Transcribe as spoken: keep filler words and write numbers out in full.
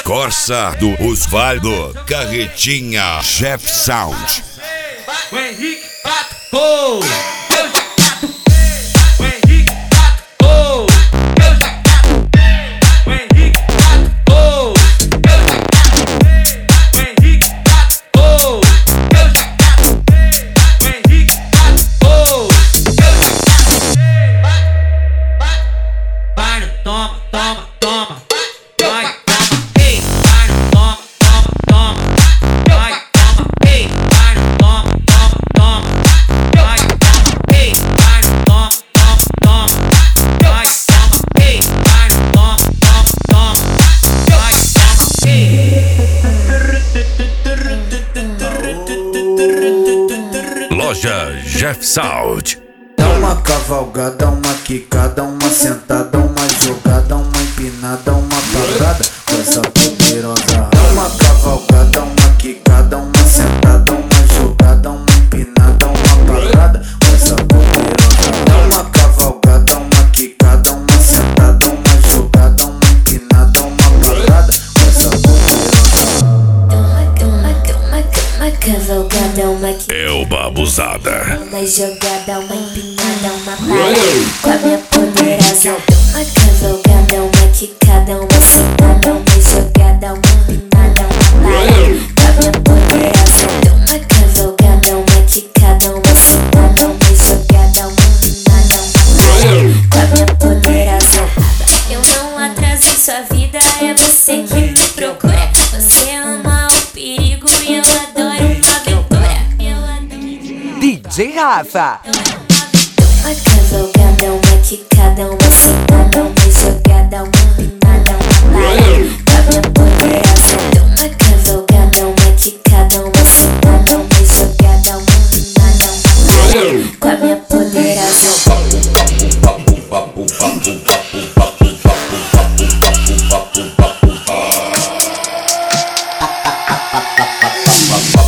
Corsa do Osvaldo, Carretinha, Jeff Sound. O Henrique Pato, eu já catuquei. O Henrique Pato, eu já catuquei. O Henrique Pato, eu já catuquei. O Henrique Pato, eu já catuquei. O Henrique Pato, eu já catuquei. Vai, vai, toma, toma, toma. Vai, toma, ei, vai, toma, toma, toma. Vai, toma, ei, vai, toma, toma, toma. Vai, toma, ei, vai, toma, toma, toma. Vai, toma, ei, vai, toma, toma, toma. Vai, toma, ei. Loja Jeff Sound. Dá uma cavalgada, uma quicada, uma sentada, uma jogada, uma empinada, uma parada com essa poderosa. Dá uma cavalgada, uma quicada, uma sentada, uma jogada, uma empinada, uma parada com essa poderosa. Dá uma cavalgada, uma quicada, uma sentada, uma jogada, uma empinada, uma parada com essa poderosa. Uma cavalgada, uma quicada, É o Babuzada. uma jogada, uma empinada, uma parada com a minha poderosa. Uma cavalgada, uma quicada, uma sentada, uma jogada, uma empinada, uma parada com a minha poderosa. Uma cavalgada, uma quicada, uma sentada, uma jogada, uma empinada, uma parada com a minha poderosa. Eu não atrasei sua vida, é você que me procura. Você ama o perigo e eu adoro uma aventura. Eu adoro D J Rafa. uma cavalgada, uma quicada, uma sentada, uma jogada, uma empinada, uma parada com a minha poderosa. Uma cavalgada, uma quicada, uma sentada, uma jogada, uma empinada, uma parada com a minha poderosa. Papo,